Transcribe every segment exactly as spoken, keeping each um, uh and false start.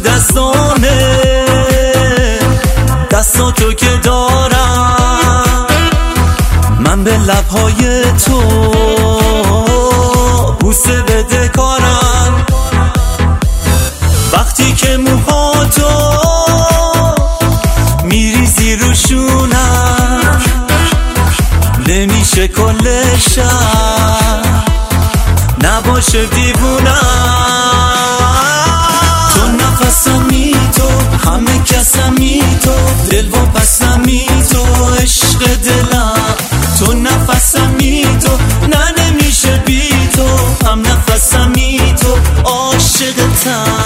دستانه دستاتو که دارم من به لبهای تو بوسه بده کارم. وقتی که موهاتو میریزی روشونم نمیشه کل شب نباشه دیوونم. تو نفسمی تو همه کسمی تو دل و پسمی تو عشق دلم. تو نفسمی تو نه نمیشه بی تو هم نفسمی تو عاشقتم.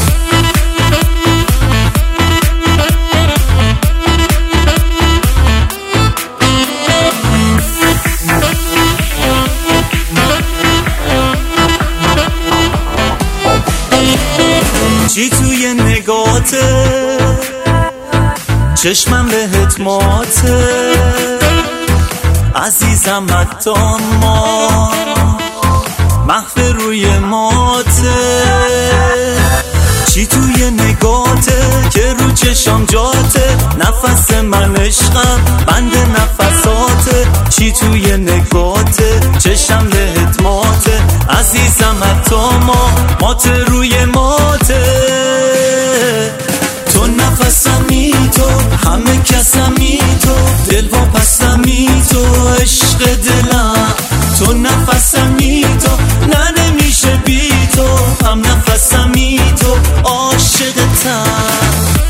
چی توی نگاته چشمم بهت ماته عزیزم حتی ما محو روی ماته. چی توی نگاته که رو چشام جاته نفس من عشقم بند نفساته. چی توی نگاته چشم بهت ماته عزیزم حتی ما ماته روی ماته. تو نفسمی تو همه کسمی تو دل و پسمی تو عشق دلم. تو نفسمی تو نه نمیشه بی تو هم نفسمی تو عاشقتم.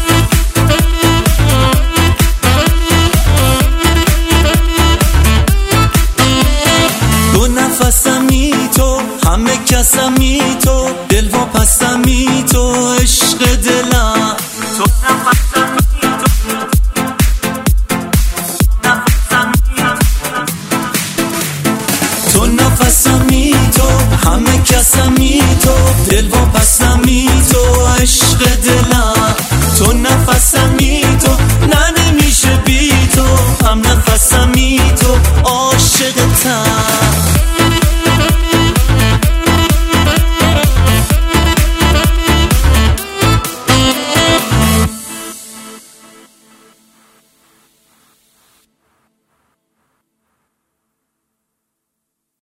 تو نفسمی تو همه کسمی تو دل و پسمی تو عشق دلم. تو نفسمی تو نفسمی تو همه کسمی تو دل و پسمی تو عشق دلم. تو نفسمی تو نه